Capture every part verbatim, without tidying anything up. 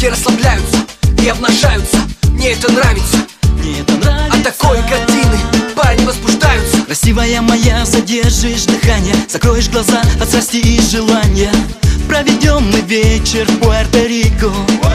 где расслабляются и обнажаются. Мне это нравится, мне это нравится. От такой картины парни возбуждаются. Красивая моя, задержишь дыхание, закроешь глаза от страсти и желания. Проведем мы вечер в Пуэрто-Рико.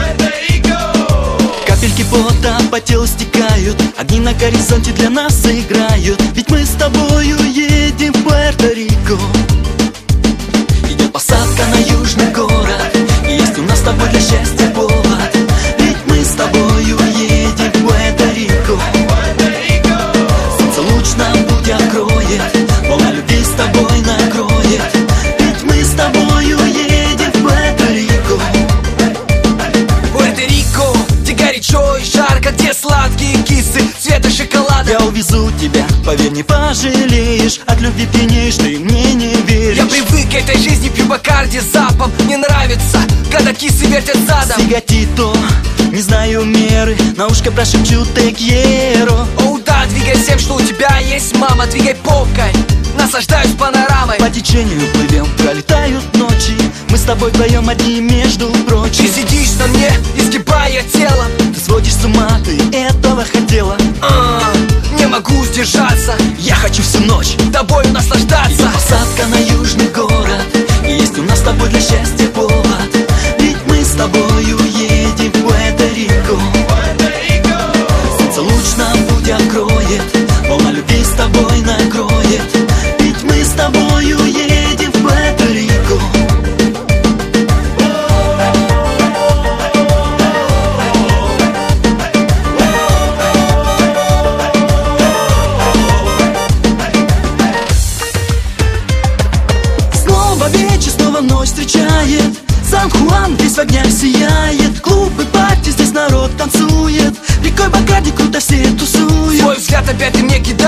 Капельки пота по телу стекают, огни на горизонте для нас играют. Ведь мы с тобою едем в Пуэрто-Рико. Идет посадка на южный город, и есть у нас с тобой для счастья повод. Ведь мы с тобою едем в Пуэрто-Рико. Солнце луч нам путь откроет, волна любви с тобой накроет. Ведь мы с тобою едем в Пуэрто-Рико. Пуэрто-Рико, где горячо и жарко, где сладкие кисы цвета шоколада. Я увезу тебя, поверь, не пожалеешь. От любви пьянеешь, ты мне не веришь. Я привык к этой жизни, пью Бакарди запом. Мне нравится, когда кисы вертят задом. Сигатито, не знаю меры, на ушко прошепчу те кьеро. Оу да, двигай всем, что у тебя есть, мама. Двигай попкой, наслаждаюсь панорамой. По течению плывем, пролетают ночи. Мы с тобой вдвоем одни, между прочим. Ты сидишь на мне, изгибая тело. Ты сводишь с ума, ты этого хотела. а, Не могу сдержаться, я хочу всю ночь тобою наслаждаться. Идет посадка на южный город, и есть у нас с тобой для счастья повод. Ведь мы с тобою едем в Пуэрто-Рико. Солнце луч нам путь откроет, волна любви с тобой накроет. Ведь мы с тобою едем в Пуэрто-Рико. Снова вечер, снова ночь встречает. Сан-Хуан весь в огнях сияет. Клубы, пати, здесь народ танцует. Рекой Бакарди круто все тусуют. Свой взгляд опять ты мне кидаешь.